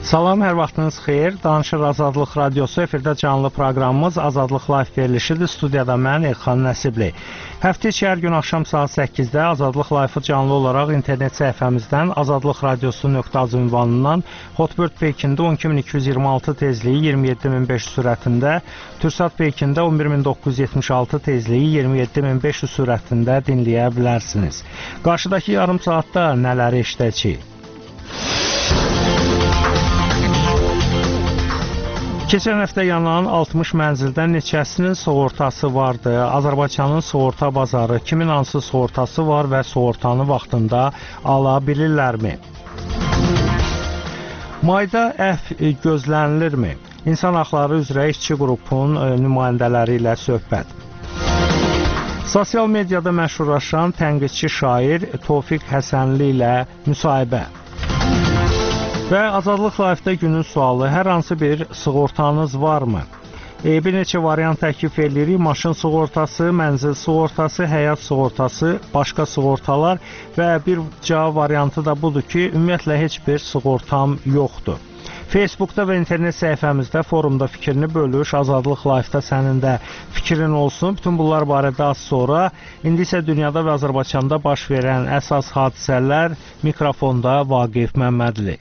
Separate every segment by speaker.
Speaker 1: Salam, hər vaxtınız xeyir. Danışır Azadlıq Radiosu, efirdə canlı proqramımız Azadlıq Live verilişidir. Studiyada mən Elxan Nəsibli. Həftə içi hər gün axşam saat 8-də Azadlıq Live-ı canlı olaraq internet səhifəmizdən azadlıqradiosu.az ünvanından Hotbird Pekində 12226 tezliyi 27500 sürətində, Türksat Pekində 11976 tezliyi 27500 sürətində dinləyə bilərsiniz. Qarşıdakı yarım saatda nələri eşidəcəyik? Keçən həftə yanan 60 mənzildən neçəsinin sığortası vardı? Azərbaycanın sığorta bazarı kimin hansı sığortası var və sığortanı vaxtında ala bilirlərmi? Mayda əfv gözlənilirmi? İnsan haqları üzrə işçi qrupun nümayəndələri ilə söhbət. Sosial mediada məşhurlaşan tənqidçi şair Tofiq Həsənli ilə müsahibə. Və Azadlıq Live-də günün sualı, hər hansı bir sığortanız varmı? Bir neçə variant təklif edirik. Maşın sığortası, mənzil sığortası, həyat sığortası, başqa sığortalar və bir cavab variantı da budur ki, ümumiyyətlə heç bir sığortam yoxdur. Facebookda və internet səhifəmizdə, forumda fikrini bölüş, Azadlıq Live-da sənin də fikrin olsun. Bütün bunlar barədə az sonra. İndi isə dünyada və Azərbaycanda baş verən əsas hadisələr mikrofonda Vaqif Məmmədli.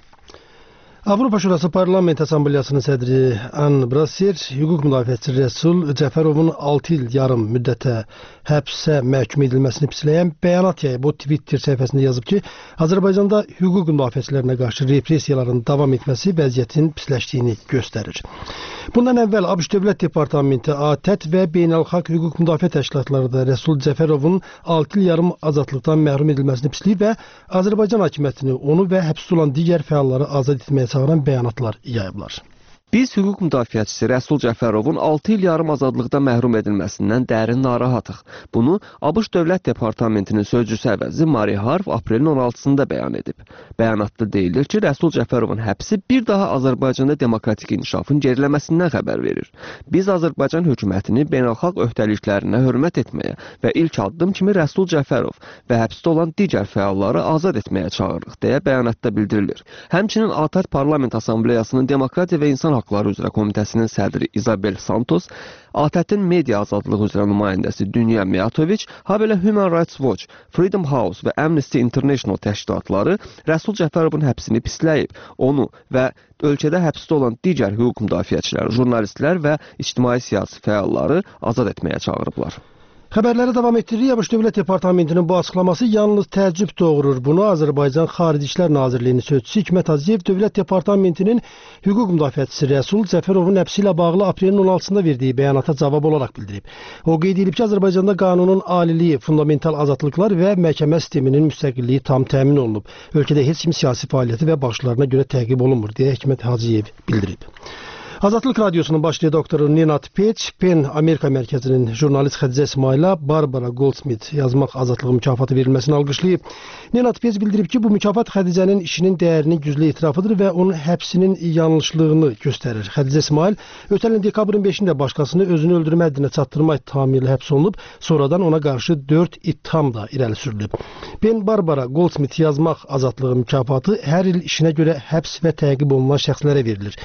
Speaker 2: Avropa Şurası Parlament Assambleyasının sədri Ann Brasser, hüquq müdafiəçisi Rəsul Cəfərovun 6 il yarım müddətə həbsə məhkum edilməsini pisləyən bəyanat yayıb. O Twitter səhifəsində yazıb ki, Azərbaycanda hüquq müdafiəçilərinə qarşı repressiyaların davam etməsi vəziyyətin pisləşdiyini göstərir. Bundan əvvəl ABŞ Dövlət Departamenti, ATƏT və Beynəlxalq Hüquq Müdafiə Təşkilatları da Rəsul Cəfərovun 6 il yarım azadlıqdan məhrum edilməsini pisləyib və Azərbaycan hakimiyyətini onu və həbsdə olan digər fəalları azad etməyə çağıran bəyanatlar yayıblar.
Speaker 3: Biz hüquq müdafiəçisi Rəsul Cəfərovun 6 il yarım azadlıqdan məhrum edilməsindən dərin narahatıq. Bunu ABŞ Dövlət Departamentinin sözcüsü əvəzi Mari Harf aprelin 16-sında bəyan edib. Bəyanatda deyilir ki, Rəsul Cəfərovun həbsi bir daha Azərbaycanda demokratik inkişafın geriləməsindən xəbər verir. Biz Azərbaycan hökumətini beynəlxalq öhdəliklərinə hörmət etməyə və ilk addım kimi Rəsul Cəfərov və həbsdə olan digər fəalları azad etməyə çağırırıq, deyə bəyanatda bildirilir. Həmçinin ATƏT Parlament Assambleyasının Demokratiya və İnsan Haqları üzrə Komitəsinin sədri İzabel Santos, ATƏT-in media azadlığı üzrə nümayəndəsi Dünya Miyatoviç, habelə Human Rights Watch, Freedom House və Amnesty International təşkilatları Rəsul Cəfərovun həbsini pisləyib, onu və ölkədə həbsdə olan digər hüquq müdafiəçiləri, jurnalistlər və ictimai siyasi fəalları azad etməyə çağırıblar.
Speaker 2: Xəbərləri davam etdiririk. ABŞ Dövlət Departamentinin bu açıqlaması yalnız təəccüb doğurur. Bunu Azərbaycan Xarici İşlər Nazirliyinin sözçüsü Hikmət Hacıyev Dövlət Departamentinin hüquq müdafiəçisi Rəsul Cəfərovun həbsi ilə bağlı aprelin 16-sında verdiyi bəyanata cavab olaraq bildirib. O qeyd edib ki, Azərbaycanda qanunun aliliyi, fundamental azadlıqlar və məhkəmə sisteminin müstəqilliyi tam təmin olunub. Ölkədə heç kim siyasi fəaliyyəti və başlarına görə təqib olunmur, deyə Hikmət Hacıyev bildirib. Azadlıq Radiosunun baş redaktoru Nenad Peç, PEN Amerika mərkəzinin jurnalist Xədicə İsmayıla Barbara Goldsmith yazmaq azadlığı mükafatı verilməsini alqışlayıb. Nenad Peç bildirib ki, bu mükafat Xədicənin işinin dəyərinin güclü etirafıdır və onun həbsinin yanlışlığını göstərir. Xədicə İsmayıl ötən il dekabrın 5-də başqasını özünü öldürmə həddinə çatdırma ittihamı ilə həbs olunub, sonradan ona qarşı 4 ittiham da irəli sürülüb. PEN Barbara Goldsmith yazmaq azadlığı mükafatı hər il işinə görə həbs və təqib olunan şəxslərə verilir.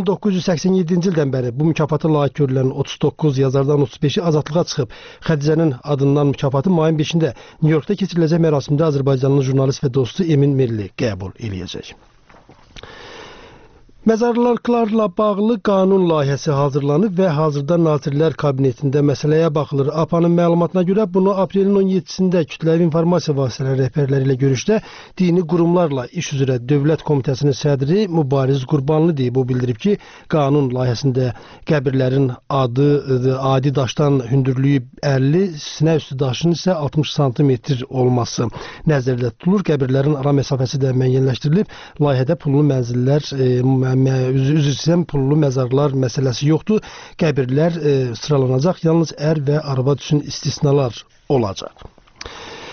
Speaker 2: 1987-ci ildən bəri bu mükafata layiq görülən 39 yazardan 35-i azadlığa çıxıb. Xədicənin adından mükafatı mayın 5-də Nyu-Yorkda keçiriləcək mərasimdə Azərbaycanlı jurnalist və dostu Emin Milli qəbul eləyəcək. Məzarlıqlarla bağlı qanun layihəsi hazırlanıb və hazırda Nazirlər Kabinetində məsələyə baxılır. APA'nın məlumatına görə bunu aprelin 17-sində kütləvi informasiya vasitələri rəhbərləri ilə görüşdə dini qurumlarla iş üzrə Dövlət Komitəsinin sədri Mübariz Qurbanlı deyib. O bildirib ki, qanun layihəsində qəbirlərin adı adi daşdan hündürlüyü 50, sinə üstü daşın isə 60 sm olması nəzərdə tutulur. Qəbirlərin ara məsafəsi də müəyyənləşdirilib. Layihədə pullu mənzillər üzrə pullu məzarlar məsələsi yoxdur. Qəbirlər sıralanacaq, yalnız ər və arvad üçün istisnalar olacaq.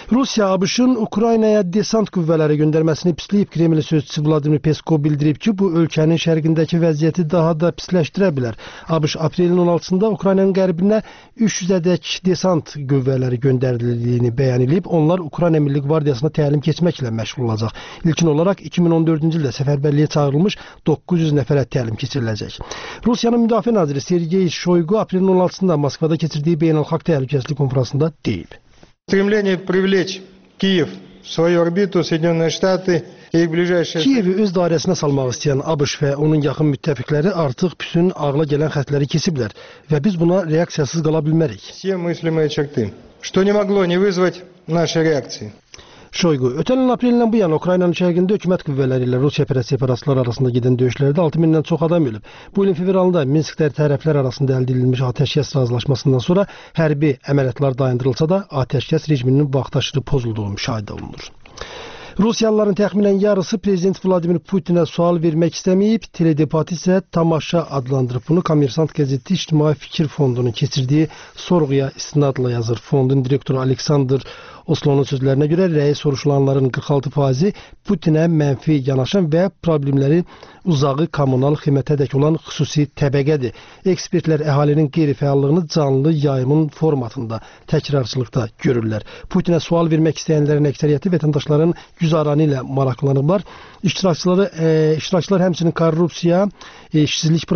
Speaker 2: Rusiya ABŞ-ın Ukraynaya desant qüvvələri göndərməsini pisləyib. Kreml sözçüsü Vladimir Peskov bildirib ki, bu ölkənin şərqindəki vəziyyəti daha da pisləşdirə bilər. ABŞ aprelin 16-sında Ukraynanın qərbinə 300-ədək desant qüvvələri göndərildiyini bəyan edib. Onlar Ukrayna Milli Qvardiyasına təlim keçməklə məşğul olacaq. İlkin olaraq 2014-cü ildə səfərbərliyə çağırılmış 900 nəfərə təlim keçiriləcək. Rusiyanın Müdafiə naziri Sergey Shoygu aprelin 16-sında Moskvada keçirdiyi beynəlxalq təhlükəsizlik konfransında deyib.
Speaker 4: Стремление привлечь Киев в свою орбиту, Соединенные Штаты и их ближайшие...
Speaker 2: Kiyevi öz dairəsinə salmaq istəyən ABŞ və onun yaxın müttəfiqləri artıq bütün ağla gələn xətləri kesiblər və biz buna reaksiyasız qala bilmərik.
Speaker 4: Все мыслимые черты, что не могло не вызвать нашей реакции.
Speaker 2: Şoygu, ötən il aprelindən bu yana Ukraynanın şərqində hökumət qüvvələri ilə Rusiya-pərəst separatistlər arasında gedən döyüşlərdə 6000-dən çox adam ölüb. Bu ilin fevralında Minskdə tərəflər arasında əldə edilmiş atəşkəs razılaşmasından sonra hərbi əməliyyatlar dayandırılsa da atəşkəs rejiminin vaxtaşırı pozulduğu müşahidə olunur. Rusiyalıların təxminən yarısı Prezident Vladimir Putinə sual vermək istəməyib, teledebat isə tamaşa adlandırıb. Bunu Kommersant qəzeti İctimai Fikir Fondunun keçirdiyi sorğuya istinadla yazır. Fondun direktoru Aleksandr Oslonun sözlərinə görə rəyi soruşulanların 46%-i Putinə mənfi yanaşan və problemləri uzağı kommunal xidmətədək olan xüsusi təbəqədir. Ekspertlər əhalinin qeyri-fəallığını canlı yayımın formatında, təkrarçılıqda görürlər. Putinə sual vermək istəyənlərin əksəriyyəti vətəndaşların güzaranı ilə maraqlanıblar. İştirakçılar həmçinin korrupsiya, işsizlik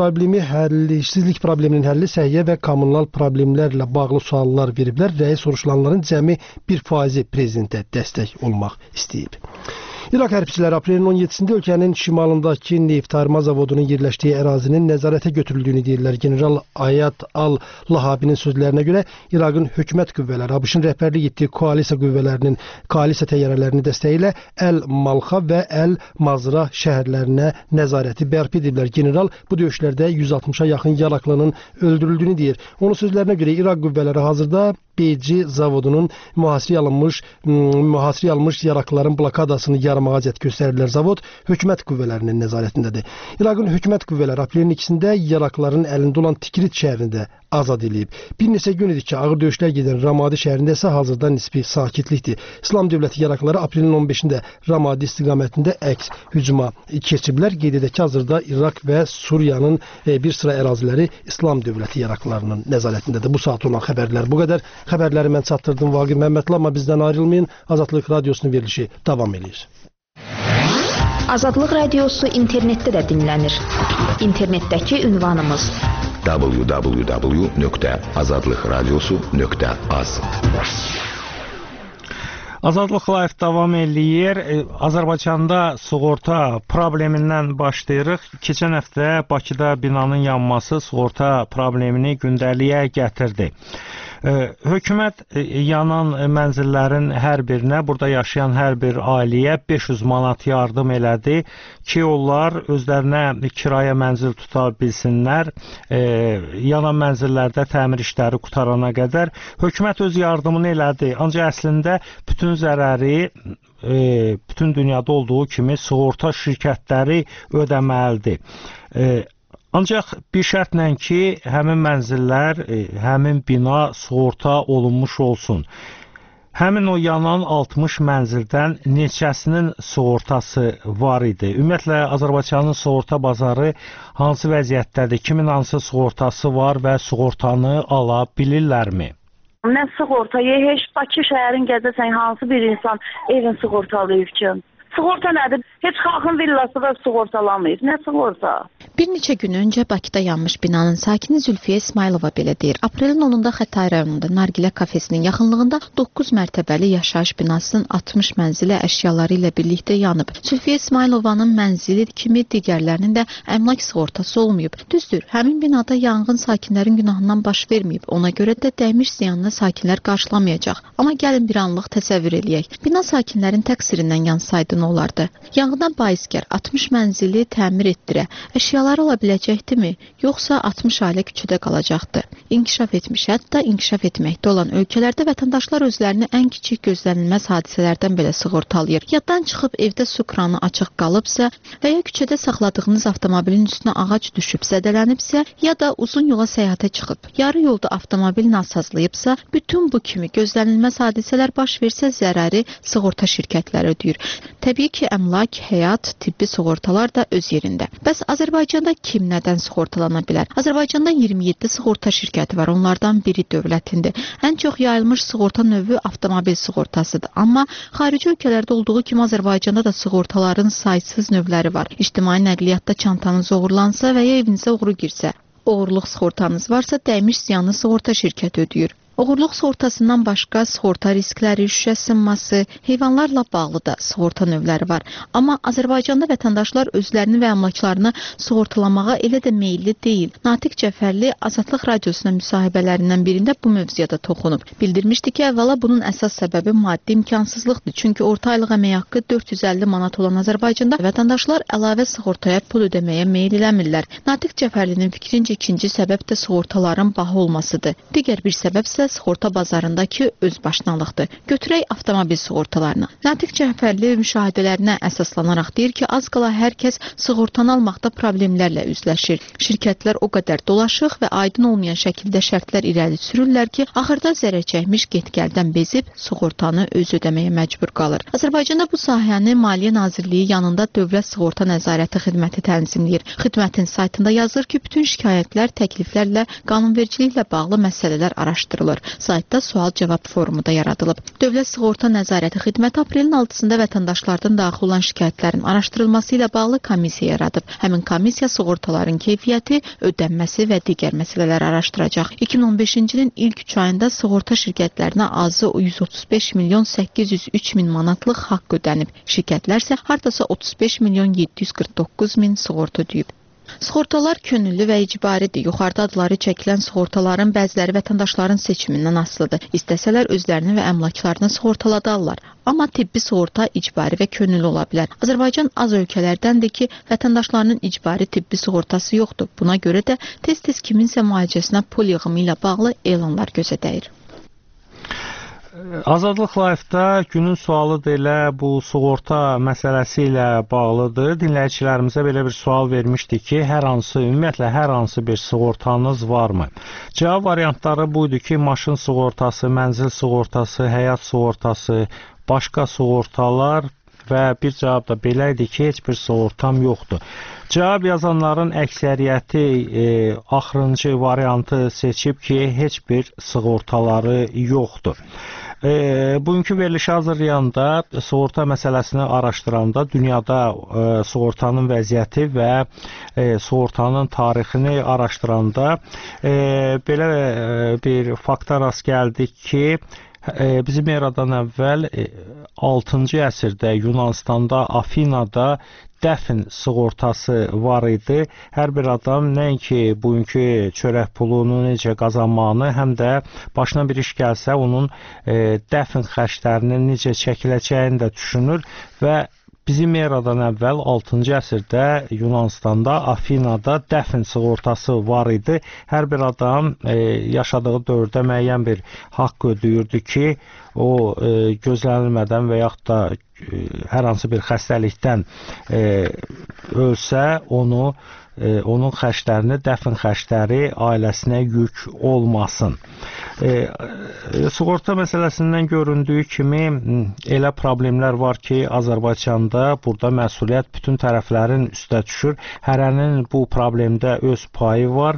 Speaker 2: probleminin həlli, səhiyyə və kommunal problemlərlə bağlı suallar veriblər. Rəyi soruşulanların cəmi 1% prezidentə dəstək olmaq istəyib. İraq hərbçiləri aprelin 17-sində ölkənin şimalındakı neftarma zavodunun yerləşdiyi ərazinin nəzarətə götürüldüyünü deyirlər. General Ayat Al-Lahabinin sözlərinə görə İraqın hökumət qüvvələri ABŞ-ın rəhbərlik etdiyi koalisiya təyyarələrinin dəstəyi ilə Əl-Malxa və Əl-Mazra şəhərlərinə nəzarəti bərpa ediblər. General bu döyüşlərdə 160-a yaxın yaraqlının öldürüldüyünü deyir. Onun sözlərinə görə İraq qüvvələri hazırda Beyci zavodunun mühasirəyə alınmış yaraqlıların blokadasını yarmağa cəhd göstərirlər. Zavod hökumət qüvvələrinin nəzarətindədir. İraqın hökumət qüvvələri aprelin 2-sində yaraqlıların əlində olan Tikrit şəhərində azad edilib. Bir neçə gün idi ki, ağır döyüşlər gedən Ramadi şəhərində isə hazırda nisbi sakitlikdir. İslam dövləti yaraqlıları aprelin 15-də Ramadi istiqamətində əks hücuma keçiblər. Qeyd edək ki, hazırda İraq və Suriyanın bir sıra əraziləri İslam dövləti yaraqlılarının nəzarətindədir. Bu saat olan xəbərlər bu qədər. Xəbərləri mən çatdırdım Vaqif Məmmədli, amma bizdən ayrılmayın. Azadlıq Radiosunun verilişi davam edir.
Speaker 5: Azadlıq Radiosu internetdə də dinlənir. İnternetdəki ünvanımız www.azadlıqradiosu.az.
Speaker 1: Azadlıq Live davam eləyir. Azərbaycanda sığorta problemindən başlayırıq. Keçən həftə Bakıda binanın yanması sığorta problemini gündəliyə gətirdi. Hökumət yanan mənzillərin hər birinə, burada yaşayan hər bir ailəyə 500 manat yardım elədi ki, onlar özlərinə kirayə mənzil tuta bilsinlər. Yanan mənzillərdə təmir işləri qutarana qədər hökumət öz yardımını elədi. Ancaq əslində bütün zərəri bütün dünyada olduğu kimi sığorta şirkətləri ödəməlidir. Ancaq bir şərtlə ki, həmin mənzillər, həmin bina sığorta olunmuş olsun. Həmin o yanan 60 mənzildən neçəsinin sığortası var idi? Ümumiyyətlə, Azərbaycanın sığorta bazarı hansı vəziyyətdədir? Kimin hansı sığortası var və sığortanı ala bilirlərmi?
Speaker 6: Nə sığortayı, heç Bakı şəhərin gəzəsən hansı bir insan evin sığortalayıb ki? Sığorta nədir? Heç xalqın villası da sığortalamayıb. Nə sığorta?
Speaker 5: Bir neçə gün öncə Bakıda yanmış binanın sakini Zülfiyə İsmailova belə deyir. Aprelin 10-da Xətai rayonunda Nargilə kafesinin yaxınlığında 9 mərtəbəli yaşayış binasının 60 mənzili əşyaları ilə birlikdə yanıb. Zülfiyə İsmailovanın mənzili kimi digərlərinin də əmlak sığortası olmayıb. Düzdür, həmin binada yanğın sakinlərin günahından baş verməyib. Ona görə də dəymiş ziyanını sakinlər qarşılamayacaq. Amma gəlin bir anlıq təsəvvür eləyək. Bina sakinlərin təqsirindən yansaydı nə çətin olardı. Yanğından baisgər 60 mənzili təmir etdirə, əşyaları ola biləcəkdimi, yoxsa 60 ailə küçədə qalacaqdı? İnkişaf etmiş, hətta inkişaf etməkdə olan ölkələrdə vətəndaşlar özlərini ən kiçik gözlənilməz hadisələrdən belə sığortalayır. Yaddan çıxıb evdə su kranı açıq qalıbsa və ya küçədə saxladığınız avtomobilin üstünə ağac düşüb zədələnibsə, ya da uzun yola səyahətə çıxıb, yarı yolda avtomobil nasazlayıbsa, bütün bu kimi gözlənilməz hadisələr baş versə zərəri sığorta şirkətləri ödəyir. Təbii ki, əmlak, həyat, tibbi sığortalar da öz yerində. Bəs Azərbaycanda kim nədən sığortalana bilər? Azərbaycanda 27 sığorta şirkəti var, onlardan biri dövlətindir. Ən çox yayılmış sığorta növü avtomobil sığortasıdır. Amma xarici ölkələrdə olduğu kimi Azərbaycanda da sığortaların saysız növləri var. İctimai nəqliyyatda çantanız oğurlansa və ya evinizə oğru girsə, oğurluq sığortanız varsa dəymiş ziyanı sığorta şirkəti ödəyir. Oğurluq sığortasından başqa sığorta riskləri, şüşə sınması, heyvanlarla bağlı da sığorta növləri var. Amma Azərbaycanda vətəndaşlar özlərini və əmlaklarını sığortalamağa elə də meyilli deyil. Natiq Cəfərli Azadlıq Radiosuna müsahibələrindən birində bu mövzuya da toxunub. Bildirmişdi ki, əvvəla bunun əsas səbəbi maddi imkansızlıqdır. Çünki orta aylıq əmək haqqı 450 manat olan Azərbaycanda vətəndaşlar əlavə sığortaya pul ödəməyə meyil eləmirlər. Natiq Cəfərlinin fikrincə ikinci səbəb də sığortaların baha olmasıdır. Digər bir səbəb isə sığorta bazarındakı özbaşınalıqdır. Götürək avtomobil sığortalarını. Natiq Cəfərli müşahidələrinə əsaslanaraq deyir ki, az qala hər kəs sığortanı almaqda problemlərlə üzləşir. Şirkətlər o qədər dolaşıq və aydın olmayan şəkildə şərtlər irəli sürürlər ki, axırda zərər çəkmiş get-gəldən bezib sığortanı öz ödəməyə məcbur qalır. Azərbaycanda bu sahəni Maliyyə Nazirliyi yanında Dövlət Sığorta Nəzarəti Xidməti tənzimləyir. Xidmətin saytında yazır ki, bütün şikayətlər, təkliflərlə, qanunvericiliklə bağlı məsələlər araşdırılır. Saytda sual-cavab forumu da yaradılıb. Dövlət Sığorta Nəzarəti Xidməti aprelin 6-sında vətəndaşlardan daxil olan şikayətlərin araşdırılması ilə bağlı komissiya yaradıb. Həmin komissiya sığortaların keyfiyyəti, ödənməsi və digər məsələləri araşdıracaq. 2015-ci ilin ilk 3 ayında sığorta şirkətlərinə azı 135 milyon 803 min manatlıq haqq ödənib. Şirkətlər isə hardasa 35 milyon 749 min sığorta ödəyib. Sığortalar könüllü və icbaridir. Yuxarıda adları çəkilən sığortaların bəziləri vətəndaşların seçimindən asılıdır. İstəsələr özlərini və əmlaklarını sığortaladarlar. Amma tibbi sığorta icbari və könüllü ola bilər. Azərbaycan az ölkələrdəndir ki, vətəndaşlarının icbari tibbi sığortası yoxdur. Buna görə də tez-tez kiminsə müalicəsinə pul yığımı ilə bağlı elanlar gözə dəyir.
Speaker 1: Azadlıq Live-da günün sualı da elə bu sığorta məsələsi ilə bağlıdır. Dinləyicilərimizə belə bir sual vermişdik ki, ümumiyyətlə hər hansı bir sığortanız varmı? Cavab variantları buydu ki, maşın sığortası, mənzil sığortası, həyat sığortası, başqa sığortalar və bir cavab da belə idi ki, heç bir sığortam yoxdur. Cavab yazanların əksəriyyəti axırıncı variantı seçib ki, heç bir sığortaları yoxdur. Bugünkü verilişi hazırlayanda, sığorta məsələsini araşdıranda, dünyada sığortanın vəziyyəti və sığortanın tarixini araşdıranda belə bir fakta rast gəldik ki, bizim eradan əvvəl 6-cı əsrdə Yunanistanda, Afinada dəfn sığortası var idi. Hər bir adam nəinki bugünkü çörək pulunu necə qazanmağını, həm də başına bir iş gəlsə onun dəfn xərclərinin necə çəkiləcəyini də düşünür və bizim eradan əvvəl 6-cı əsrdə Yunanistanda, Afinada dəfn sığortası var idi. Hər bir adam yaşadığı dövrdə müəyyən bir haqq ödəyirdi ki, o gözlənilmədən və yaxud da hər hansı bir xəstəlikdən ölsə, onun xərclərini, dəfn xərcləri ailəsinə yük olmasın. Sığorta məsələsindən göründüyü kimi elə problemlər var ki, Azərbaycanda burada məsuliyyət bütün tərəflərin üstə düşür. Hərənin bu problemdə öz payı var.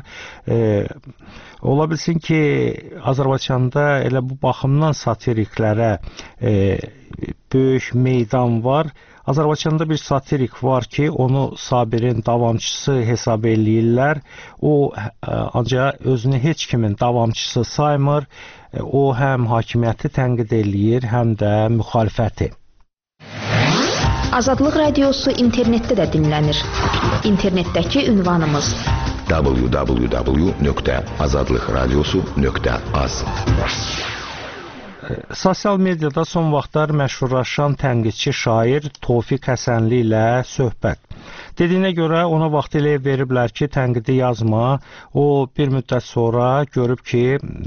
Speaker 1: Ola bilsin ki, Azərbaycanda elə bu baxımdan satiriklərə böyük meydan var. Azərbaycanda bir satirik var ki, onu Sabirin davamçısı hesab eləyirlər. O ancaq özünü heç kimin davamçısı saymır. O həm hakimiyyəti tənqid eləyir, həm də müxalifəti.
Speaker 7: Azadlıq Radiosu internetdə də dinlənir. İnternetdəki ünvanımız www.azadlıqradiosu.az.
Speaker 1: Sosial mediada son vaxtlar məşhurlaşan tənqidçi şair Tofiq Həsənli ilə söhbət. Dediyinə görə ona vaxtilə veriblər ki, tənqidi yazma. O bir müddət sonra görüb ki,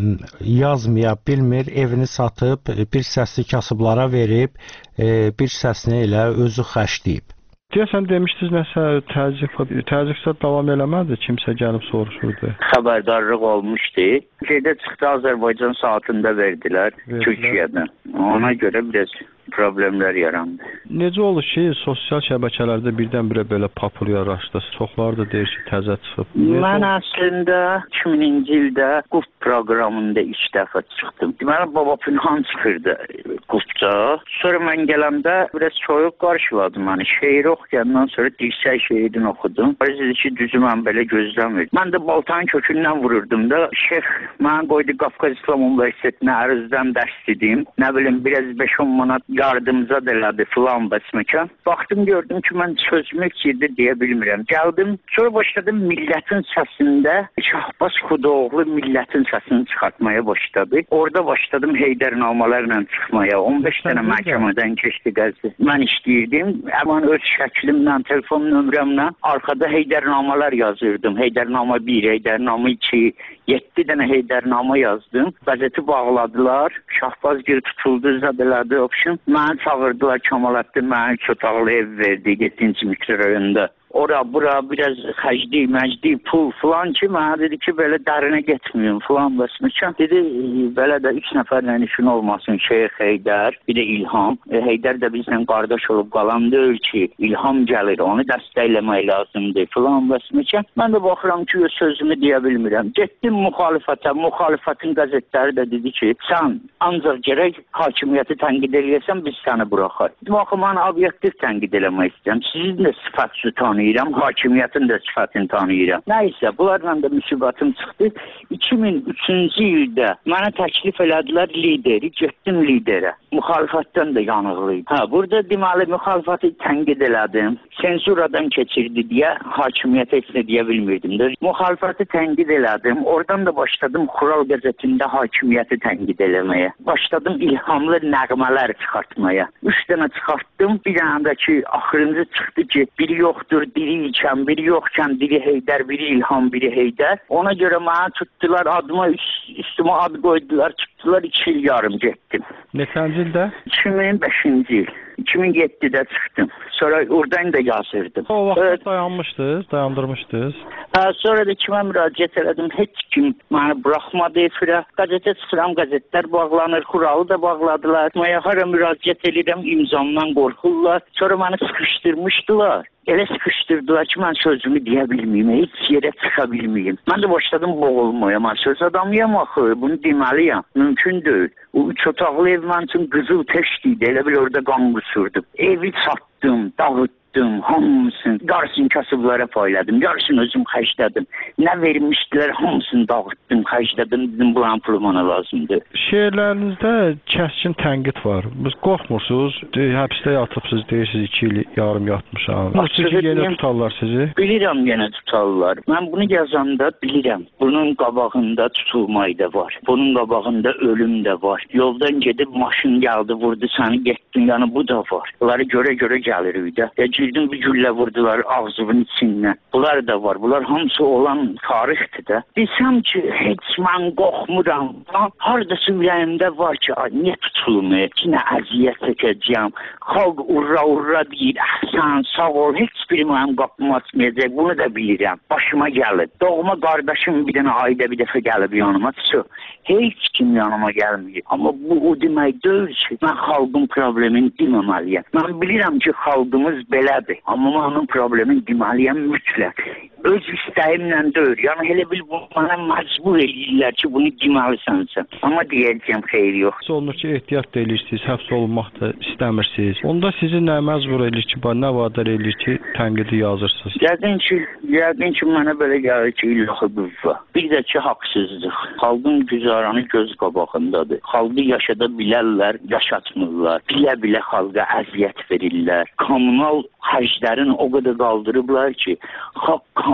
Speaker 1: yazmaya bilmir, evini satıb, bir səsli kasıblara verib, bir səsini elə özü xərcləyib.
Speaker 8: Deyəsən demişdiniz nəsə təzyiqsə davam eləmədi, kimsə gəlib soruşurdu.
Speaker 9: Xəbərdarlıq olmuşdu. Şeydə çıxdı, Azərbaycan saatında verdilər Türkiyədən. Ona görə biraz problemlər yarandı.
Speaker 8: Necə olur ki, sosial şəbəkələrdə birdən-birə belə populyarlaşdı? Çoxları da deyir ki, təzə çıxıb.
Speaker 9: Mən əslində 2000-ci ildə Quf proqramında ilk dəfə çıxdım. Deməli, Baba Pünhan çıxırdı Qufca. Sonra mən gələndə biraz soyuq qarşıladı məni. Şeiri oxuyandan sonra dirsək şeirini oxudum. Dedi ki, düzü mən belə gözləmirdim. Mən də baltanın kökündən vururdum da. Şeyx mən qoydu Qafqaz İslam Universitetinə ərizdən dərs dedim. Nə bilim, biraz 5-10 manat yardımca elədi filan bəsməkan. Baxdım, gördüm ki, mən sözümü kirdi deyə bilmirəm. Gəldim, sonra başladım Millətin Səsində Şahbaz Xudoğlu Millətin Səsini çıxartmaya başladı. Orada başladım heydərnamalarla çıxmaya. 15 dənə məhkəmədən keçdi qəzi. Mən işləyirdim. Əman öz şəklimlə, telefon nömrəmlə arxada heydərnamalar yazırdım. Heydərnama 1, heydərnama 2, 7 dənə heydərnama yazdım. Qəzeti bağladılar. Şahbaz geri tutuldu, zədələdi, option. Məni çağırdılar, Kamaləddin mənə 2 otaqlı ev verdi 7-ci mikrorayonda. Ora, bura biraz xərcli, məcdi, pul filan ki, mənə dedi ki, belə dərinə getməyin filan bəsməkan. Dedi, belə də 3 nəfərlə işin olmasın, Şeyx Heydər, bir də İlham. Heydər də bizlə qardaş olub qalan deyil ki, İlham gəlir, onu dəstəkləmək lazımdır filan bəsməkan. Mən də baxıram ki, sözümü deyə bilmirəm. Getdim müxalifətə, müxalifətin qəzetləri də dedi ki, sən ancaq gərək hakimiyyəti tənqid eləyəsən, biz səni buraxar. Baxın, mən obyektiv tənqid eləmək istəyəm. Sizin də sifətsiz tanıyıram, hakimiyyətin də sifətini tanıyıram. Nəysə, bunlarla da müsibətim çıxdı. 2003-cü ildə mənə təklif elədilər lideri, getdim liderə. Müxalifətdən də yanıqlıydı. Burada deməli müxalifəti tənqid elədim. Sensuradan keçirdi deyə hakimiyyətə heç nə deyə bilmirdim. Müxalifəti tənqid elədim. Oradan da başladım Xural qəzetində hakimiyyəti tənqid eləməyə. Başladım ilhamlı nəğmələr çıxartmaya. 3 dənə çıxartdım. Bir dənə də ki, axırıncı çıxdı ki, biri yoxdur, diri ikən, biri yoxkən, diri Heydər, biri İlham, biri Heydər. Ona görə mənə tutdular, adıma üstümə ad qoydular, tutdular, 2 il yarım getdim.
Speaker 8: Neçənci ildə?
Speaker 9: 2005-ci il. 2007-də çıxdım. Sonra oradan da yazırdım.
Speaker 8: O vaxt dayandırmışdınız.
Speaker 9: Sonra da kimə müraciət elədim, heç kim məni buraxmadı efirə. Qəzetə çıxıram, qəzetlər bağlanır, Xuralı da bağladılar. Maya hara müraciət edirəm, imzamdan qorxurlar. Sonra məni sıxışdırmışdılar. Elə sıxışdırdılar ki, mən sözümü deyə bilməyim, heç yerə çıxa bilməyim. Mən də başladım boğulmaya. Mən söz adamıyam axı, bunu deməliyəm. Mümkün deyil. O 3 otaqlı ev mən üçün qızıl teşkiydi, elə bil orada qan qusurdu. Evi satdım, dağıtdım, hamısını, yarısını kasıblara payladım, yarısını özüm xərclədim. Nə vermişdilər, hamısını dağıtdım, xərclədim, dedim, bu pul mənə lazımdır.
Speaker 8: Şeirlərinizdə kəskin tənqid var. Biz qorxmursunuz, həbsdə yatıbsınız, deyirsiniz 2 il yarım yatmışam. Sizi yenə tutarlar sizi?
Speaker 9: Bilirəm, yenə tutarlar. Mən bunu yazanda bilirəm, bunun qabağında tutulmayı da var, bunun qabağında ölüm də var. Yoldan gedib maşın gəldi, vurdu səni, getdin, yəni bu da var. Bunları görə gəlirik də. Girdim bir güllə vurdular ağzımın içindən. Bunlar da var. Bunlar hamısı olan tarixdir də. Desəm ki, heç mən qorxmuram. Haradası ürəyimdə var ki, niyə tutulmayıb ki, nə əziyyət çəkəcəyəm. Xalq urra deyir, əhsən, sağ ol, heç biri mənim qapımı açmayacaq. Bunu da bilirəm. Başıma gəlib. Doğma qardaşım bir dənə ayda bir dəfə gəlib yanıma. Heç kim yanıma gəlməyib. Amma bu o demək deyil ki, mən xalqın problemini deməməliyəm. Mən bilirəm ki, xalqımız belədir. Amma mənim problemin deməliyəm mütləq. Öz istəyimlə deyil. Yəni elə bil bu mənə məcbur edirlər ki, bunu deməlisənsən. Amma deyəcəyəm xeyri yox.
Speaker 8: Olunur ki, ehtiyat da edirsiniz, həbs olunmaq da istəmirsiniz. Onda sizi nə məcbur edir ki, nə vadar edir ki, tənqidi yazırsınız?
Speaker 9: Yəqin ki, mənə belə gəlir ki, ilahi qüvvə. Bir də ki, haqsızlıq. Xalqın güzaranı göz qabağındadır. Xalqı yaşada bilərlər, yaşatmırlar. Bilə-bilə xalqa əziyyət verirlər. Kommunal xərclərini o qədər qaldırıblar ki, xalq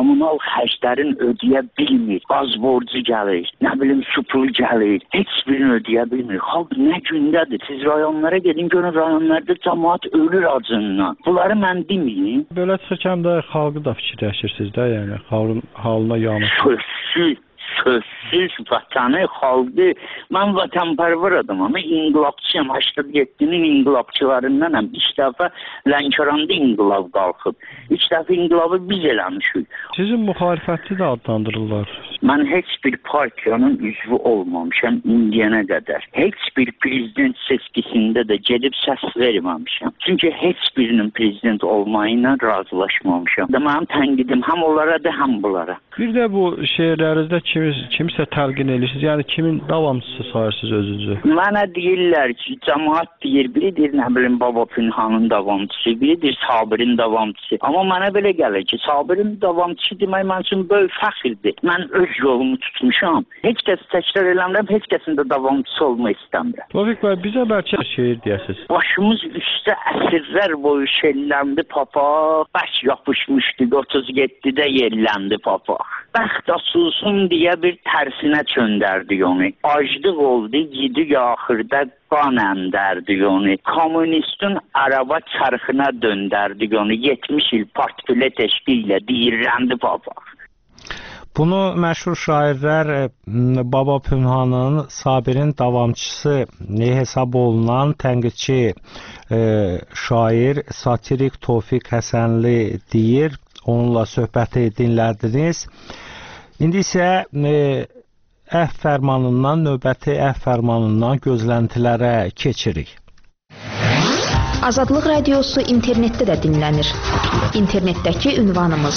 Speaker 9: kommunal xərclərin ödəyə bilmir. Qaz borcu gəlir, nə bilim su pulu gəlir. Heç birini ödəyə bilmir. Xalq nə gündədir? Siz rayonlara gedin, görün rayonlarda cəmaət ölür acından. Bunları mən deməyim.
Speaker 8: Belə çıxırkən də xalqı da fikirləşirsiniz də, yəni xalqın halına yanır.
Speaker 9: Sözsüz vatanı, xalqı. Mən vətənpərvər adamam. İnqilabçıyam. 87-nin inqilabçılarındanam. 3 dəfə Lənkəranda inqilab qalxıb. 3 dəfə inqilabı biz eləmişik.
Speaker 8: Sizin müxalifətçi də adlandırırlar.
Speaker 9: Mən heç bir partiyanın üzvü olmamışam indiyənə qədər. Heç bir prezident seçkisində də gedib səs verməmişəm. Çünki heç birinin prezident olmayı ilə razılaşmamışam. Mənim tənqidim həm onlara da, həm bunlara.
Speaker 8: Bir də bu şeirlərinizdə kimsə təlqin edirsiniz, yəni kimin davamçısı sayırsınız özünüzü?
Speaker 9: Mənə deyirlər ki, cəmaət deyir, biri deyir, nə bilim, Baba Pünhanın davamçısı, biri deyir, Sabirin davamçısı. Amma mənə belə gəlir ki, Sabirin davamçısı demək mənim üçün böyük fəxirdir. Mən öz yolumu tutmuşam. Heç kəs təkrar eləmirəm, heç kəsin də davamçısı olmaq istəmirəm.
Speaker 8: Tofiq bəy, bizə bəlkə şeir deyəsiniz.
Speaker 9: Başımız üstə əsrlər boyu şelləndi papaq, bərk yapışmışdı, 37-də yerləndi papaq. Bəxt açılsın deyə bir tərsinə çöndərdi onu. Aclıq oldu, gidik axırda qan əndərdi onu. Kommunistin araba çarxına döndərdi onu. 70 il partbilet eşqi ilə deyirləndi papaq.
Speaker 1: Bunu məşhur şairlər Baba Pünhanın, Sabirin davamçısı hesab olunan tənqidçi şair, satirik Tofiq Həsənli deyir. Onunla söhbəti dinlədiniz. İndi isə əhv fərmanından, növbəti əhv fərmanından gözləntilərə keçirik.
Speaker 7: Azadlıq Radiosu internetdə də dinlənir. İnternetdəki ünvanımız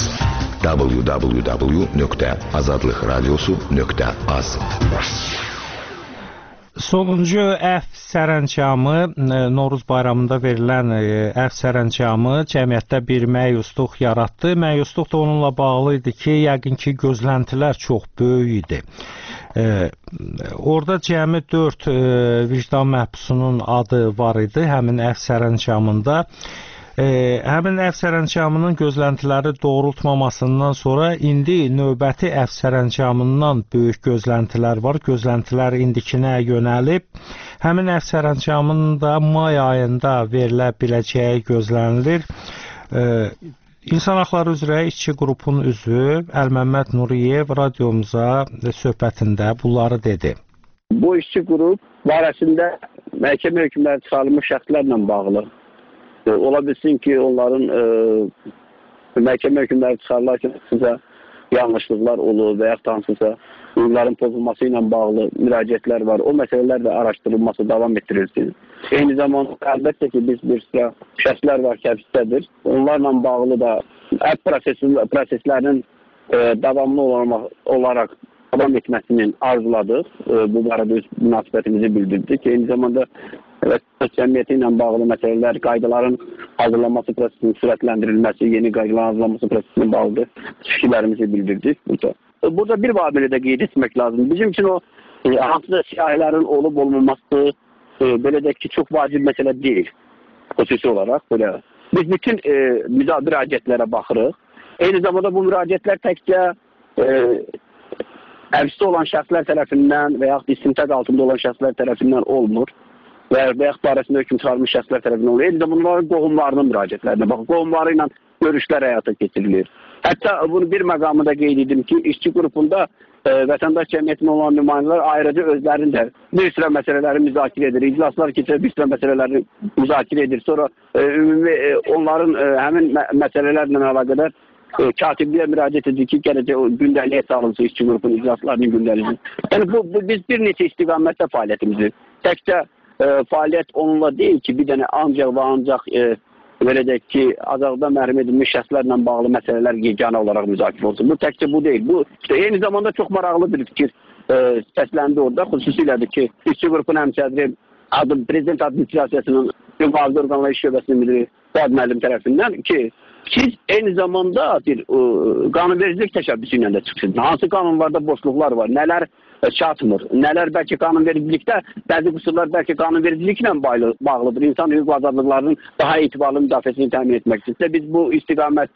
Speaker 7: www.azadlıqradiosu.az. Sonuncu
Speaker 1: əhv sərəncamı, Novruz bayramında verilən əhv sərəncamı cəmiyyətdə bir məyusluq yaratdı. Məyusluq da onunla bağlı idi ki, yəqin ki, gözləntilər çox böyük idi. Orada cəmi 4 vicdan məhbusunun adı var idi həmin əhv sərəncamında. Həmin əhv sərəncamının gözləntiləri doğrultmamasından sonra indi növbəti əhv sərəncamından böyük gözləntilər var. Gözləntilər indikinə yönəlib. Həmin əhv sərəncamının da may ayında verilə biləcəyi gözlənilir. İnsan Haqları üzrə işçi qrupun üzvü Əlməmməd Nuriyev radiomuza söhbətində bunları dedi.
Speaker 10: Bu işçi qrup barəsində məhkəmə hökmləri çıxarılmış şəxslərlə bağlı. Ola bilsin ki, onların məhkəmə hökmləri çıxarılarkən sizə yanlışlıqlar olur və yaxud hansısa hüquqların pozulması ilə bağlı müraciətlər var. O məsələlər də araşdırılması davam etdirilsin. Eyni zamanda əlbəttə ki, biz bir sıra şəxslər var ki, həbsdədir. Onlarla bağlı da proseslərinin davamlı olaraq davam etməsinin arzuladıq. Bu barədə öz münasibətimizi bildirdik. Eyni zamanda cəmiyyəti ilə bağlı məsələlər, qaydaların hazırlanması prosesinin sürətləndirilməsi, yeni qaydaların hazırlanması prosesinin bağlı fikirlərimizi bildirdik burada. Burada bir vabili də qeyd etmək lazım. Bizim üçün o hansısa siyahilərin olub-olmaması belə də ki, çox vacib məsələ deyil. Xüsusi olaraq belə. Biz bütün müraciətlərə baxırıq. Eyni zamanda bu müraciətlər təkcə həbsdə olan şəxslər tərəfindən və yaxud istimtaq altında olan şəxslər tərəfindən olmur. Və yaxud barəsində hökm çıxarılmış şəxslər tərəfindən olur. Eyni zamanda bunların qohumlarının müraciətlərinə baxın. Qohumları ilə görüşlər həyata keçirilir. Hətta bunu bir məqamı da qeyd edim ki, işçi qrupunda vətəndaş cəmiyyətinin olan nümayəndələr ayrıca özlərinin də bir sıra məsələləri müzakirə edir. İclaslar keçir, bir sıra məsələləri müzakirə edir. Sonra ümumi onların həmin məsələlərlə əlaqədar katibliyə müraciət edir ki, gələcək gündəliyə salınsa işçi qrupunun iclaslarının gündəliyi. Yəni biz bir neçə istiqamətdə fəaliyyətimizi təkcə fəaliyyət onunla deyil ki, bir dənə ancaq və ancaq belə deyək ki, azadlıqdan məhrum edilmiş şəxslərlə bağlı məsələlər yeganə olaraq müzakirə olsun. Bu təkcə bu deyil. Bu eyni zamanda çox maraqlı bir fikir səsləndi orada. Xüsusilədir ki, işçi qrupun həmsədri Prezident Administrasiyasının müvafiq orqanlar iş şöbəsinin müdiri Fuad müəllim tərəfindən ki, siz eyni zamanda bir qanunvericilik təşəbbüsü ilə də çıxırsınız. Hansı qanunlarda boşluqlar var, nələr çatmır, nələr bəlkə qanunvericilikdə, bəzi qüsurlar bəlkə qanunvericiliklə bağlıdır. İnsan hüquq və azadlıqlarının daha etibarlı müdafiəsini təmin etmək üçün. Biz bu istiqamətdə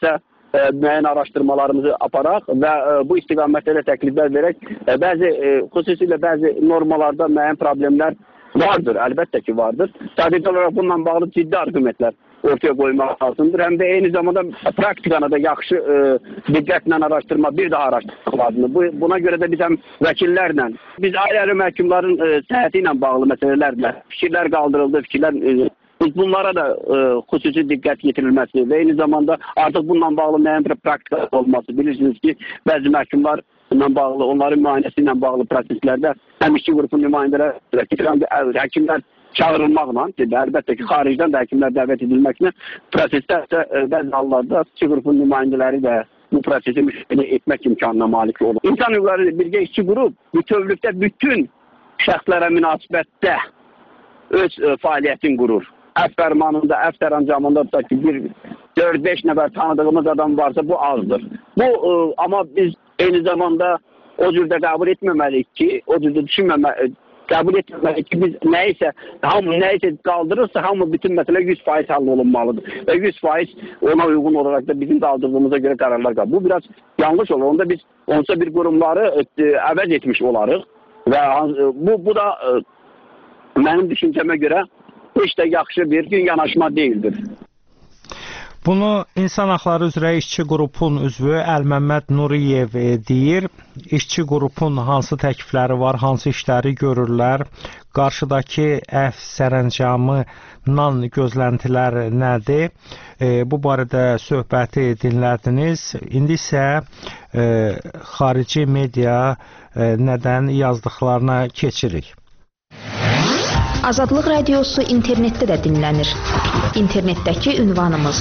Speaker 10: müəyyən araşdırmalarımızı aparaq və bu istiqamətdə də təkliflər verək. Xüsusilə bəzi normalarda müəyyən problemlər vardır, əlbəttə ki vardır. Sadəcə olaraq bununla bağlı ciddi argumentlər ortaya qoymaq lazımdır. Həm də eyni zamanda praktikanı da yaxşı diqqətlə araşdırma, bir daha araşdırmaq lazımdır. Buna görə də biz həm vəkillərlə, biz ailəli məhkumların səhhəti ilə bağlı məsələlərlə fikirlər qaldırıldı, biz bunlara da xüsusi diqqət yetirilməsi və eyni zamanda artıq bununla bağlı müəyyən bir praktika olması. Bilirsiniz ki, bəzi məhkumlar bağlı, onların müayinəsi ilə bağlı proseslərdə həm işçi qrupun nümayəndələri, həkimlər çağırılmaqla, əlbəttə ki, xaricdən də həkimlər dəvət edilməklə prosesdə bəzi hallarda işçi qrupun nümayəndələri də bu prosesi müşahidə etmək imkanına malik olur. İnsan Hüquqları Birgə İşçi Qrup bütövlükdə bütün şəxslərə münasibətdə öz fəaliyyətini qurur. Əf fərmanında, əf sərəncamında da ki, 4-5 nəfər tanıdığımız adam varsa bu azdır. Amma biz eyni zamanda o cürdə qəbul etməməliyik ki, o cürdə qəbul etməməliyik ki, biz nəyisə qaldırırsa, hamı bütün məsələ 100% hall olunmalıdır. Və 100% ona uyğun olaraq da bizim qaldırdığımıza görə qərarlar qalır. Bu biraz yanlış olur. Onda biz onsa bir qurumları əvəz etmiş olarıq. Və bu da mənim düşüncəmə görə heç də yaxşı bir gün yanaşma deyildir.
Speaker 1: Bunu İnsan Haqları üzrə İşçi Qrupun üzvü Əlməmməd Nuriyev deyir. İşçi qrupun hansı təklifləri var, hansı işləri görürlər, qarşıdakı əf sərəncamından gözləntilər nədir? Bu barədə söhbəti dinlədiniz. İndi isə xarici media nədən yazdıqlarına keçirik.
Speaker 7: Azadlıq Radiosu internetdə də dinlənir. İnternetdəki ünvanımız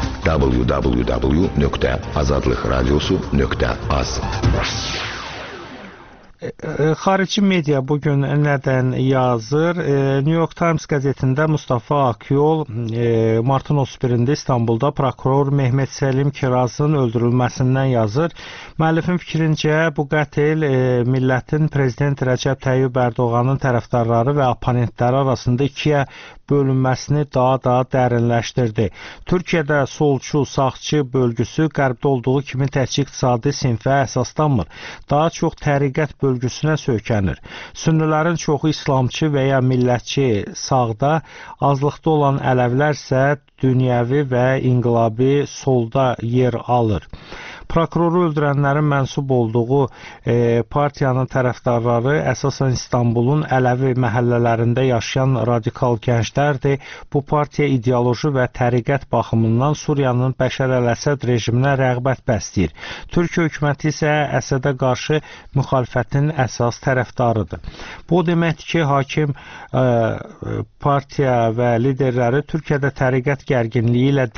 Speaker 7: www.azadlıqradiosu.az.
Speaker 1: Xarici media bugün nədən yazır? New York Times qəzetində Mustafa Akyol martın 31-də İstanbulda prokuror Mehmet Selim Kirazın öldürülməsindən yazır. Müəllifin fikrincə bu qətl millətin prezident Rəcəb Tayyib Ərdoğanın tərəfdarları və oponentləri arasında ikiyə bölünməsini daha da dərinləşdirdi. Türkiyədə solçu, sağçı bölgüsü qərbdə olduğu kimi təkcə iqtisadi sinfə əsaslanmır. Daha çox təriqət bölgüsünə söykənir. Sünnilərin çoxu İslamçı və ya millətçi sağda, azlıqda olan Ələvlər isə dünyəvi və inqilabi solda yer alır. Prokuroru öldürənlərin mənsub olduğu partiyanın tərəfdarları əsasən İstanbulun Ələvi məhəllələrində yaşayan radikal gənclərdir. Bu partiya ideoloji və təriqət baxımından Suriyanın Bəşər əl-Əsəd rejiminə rəğbət bəsləyir. Türkiyə hökuməti isə Əsədə qarşı müxalifətin əsas tərəfdarıdır. Bu deməkdir ki, hakim partiya və liderləri Türkiyədə təriqət gərginliyi ilə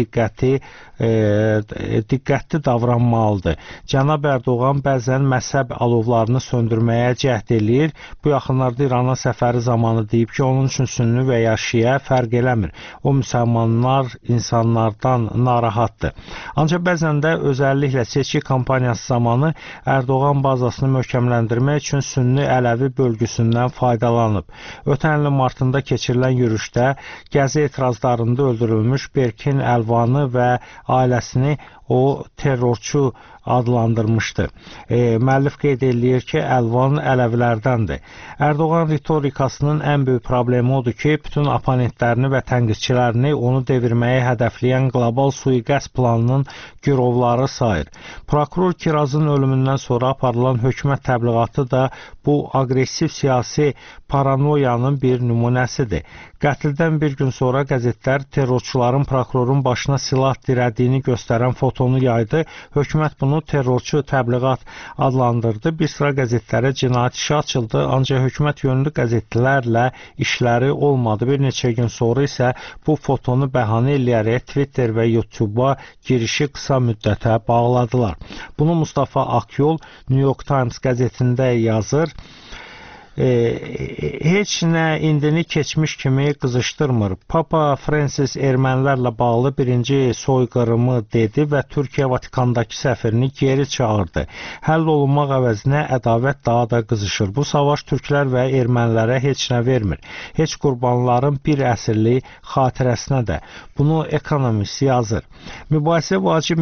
Speaker 1: diqqətli davranmalıdır. Cənab Ərdoğan bəzən məzhəb alovlarını söndürməyə cəhd eləyir. Bu yaxınlarda İrana səfəri zamanı deyib ki, onun üçün sünni və ya şiə fərq eləmir. O müsəlmanlar insanlardan narahatdır. Ancaq bəzən də özəlliklə seçki kampaniyası zamanı Ərdoğan bazasını möhkəmləndirmək üçün sünni Ələvi bölgüsündən faydalanıb. Ötən ilin martında keçirilən yürüşdə Gəzi etirazlarında öldürülmüş Berkin Əlvanı və ailəsini o terrorçu adlandırmışdı. Müəllif qeyd edir ki, Əlvan Ələvilərdəndir. Ərdoğan ritorikasının ən böyük problemi odur ki, bütün oponentlərini və tənqidçilərini onu devirməyə hədəfləyən qlobal sui-qəsd planının girovları sayır. Prokuror Kirazın ölümündən sonra aparılan hökumət təbliğatı da bu aqressiv siyasi paranoyanın bir nümunəsidir. Qətldən bir gün sonra qəzetlər terrorçuların prokurorun başına silah dirədiyini göstərən fotonu yaydı. Hökumət bunu terrorçu təbliğat adlandırdı. Bir sıra qəzetlərə cinayət işi açıldı, ancaq hökumət yönlü qəzetlərlə işləri olmadı. Bir neçə gün sonra isə bu fotonu bəhanə eləyərək Twitter və YouTube-a girişi qısa müddətə bağladılar. Bunu Mustafa Akyol New York Times qəzetində yazır. heç nə indini keçmiş kimi qızışdırmır. Papa Fransis ermənilərlə bağlı birinci soyqırımı dedi və Türkiyə Vatikandakı səfirini geri çağırdı. Həll olunmaq əvəzinə ədavət daha da qızışır. Bu savaş türklər və ermənilərə heç nə vermir. Heç qurbanların bir əsrlik xatirəsinə də. Bunu Economist yazır. Mübahisəyə vacib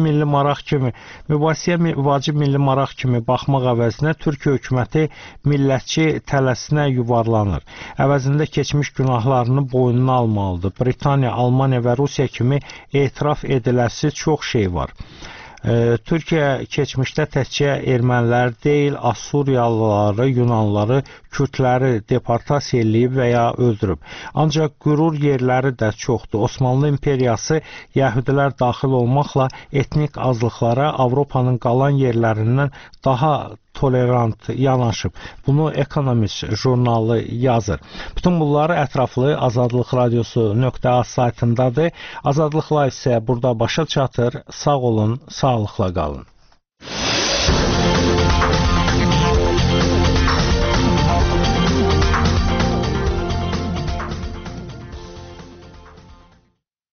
Speaker 1: milli maraq kimi baxmaq əvəzinə Türkiyə hökuməti millətçi tələsinə yuvarlanır. Əvəzində keçmiş günahlarını boynuna almalıdır. Britaniya, Almaniya və Rusiya kimi etiraf ediləsi çox şey var. Türkiyə keçmişdə təkcə ermənilər deyil, Assuriyalıları, Yunanlıları, Kürdləri deportasiya eləyib və ya öldürüb. Ancaq qürur yerləri də çoxdur. Osmanlı imperiyası yəhudilər daxil olmaqla etnik azlıqlara Avropanın qalan yerlərindən daha tolerant yanaşıb. Bunu Economist jurnalı yazır. Bütün bunlar ətraflı Azadlıq Radiosu.az saytındadır. Azadlıq Live isə burada başa çatır. Sağ olun, sağlıqla qalın.